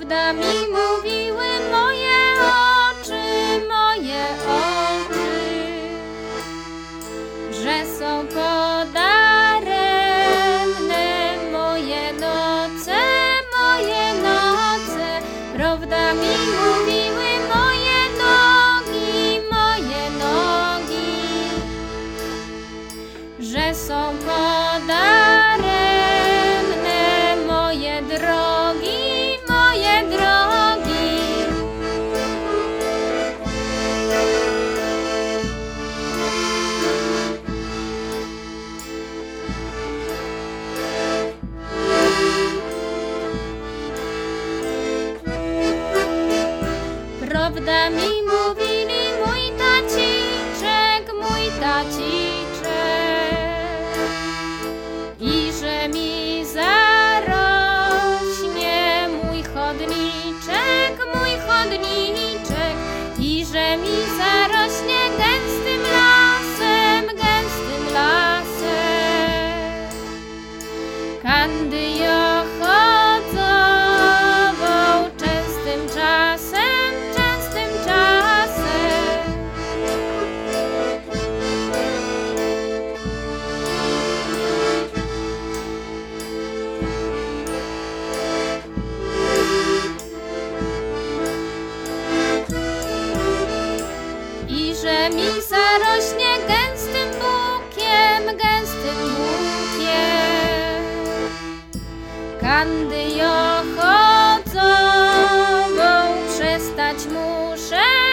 Prawda mi mówiły moje oczy, że są podaremne moje noce. Prawda mi mówiły moje nogi, że są podaremne moje drogi. Prawda mi mówili mój taciczek, i że mi zarośnie mój chodniczek, i że mi zarośnie gęstym lasem. Kandyjo chodzową częstym czasem. I że mi zarośnie gęstym bukiem. Kandyjo chodzową przestać muszę.